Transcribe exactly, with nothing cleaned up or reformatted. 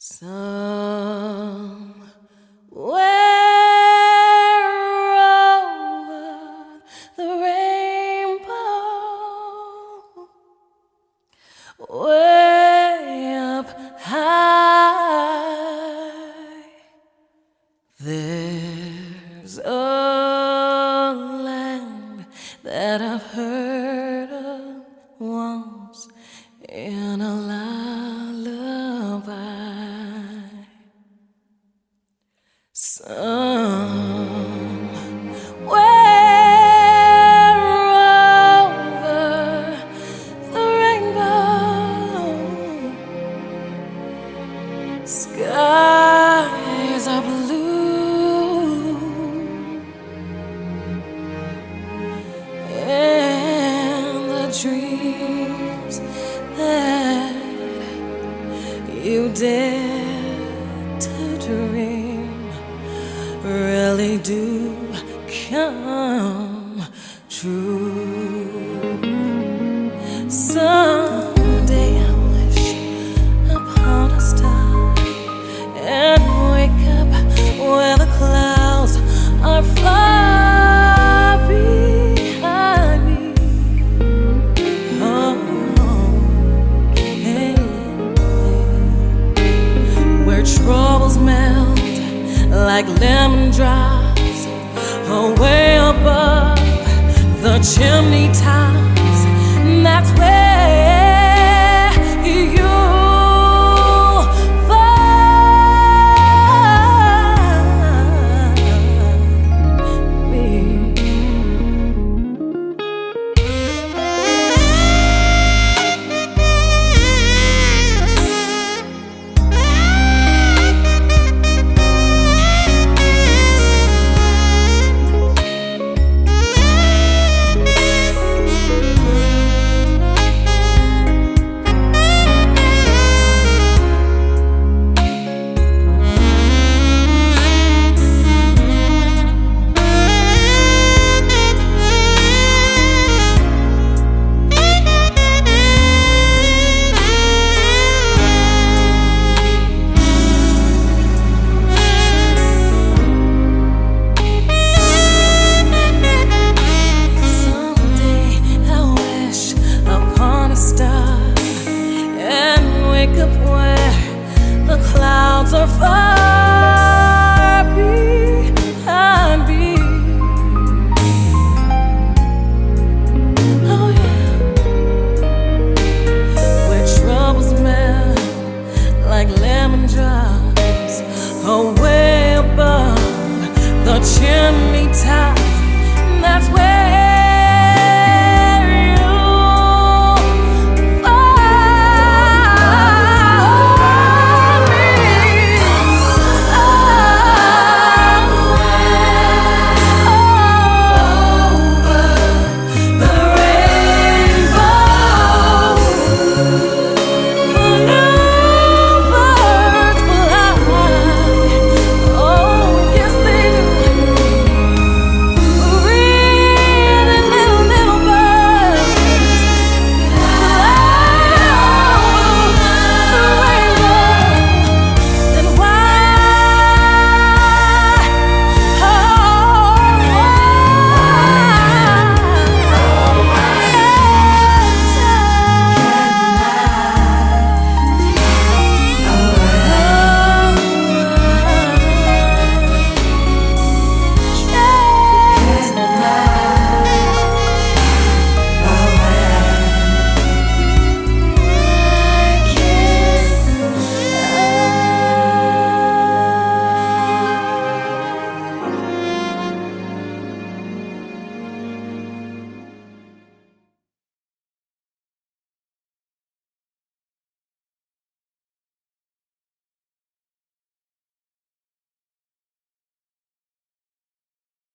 Somewhere over the rainbow, way up high, there's a land that I've heard of once in a lullaby. Somewhere over the rainbow, skies are blue, and the dreams that you dare to dream really do come true. Someday I wish upon a star and wake up where the clouds are far behind me. Oh, hey, hey. Where troubles melt like lemon drops away above the chimney tops. That's where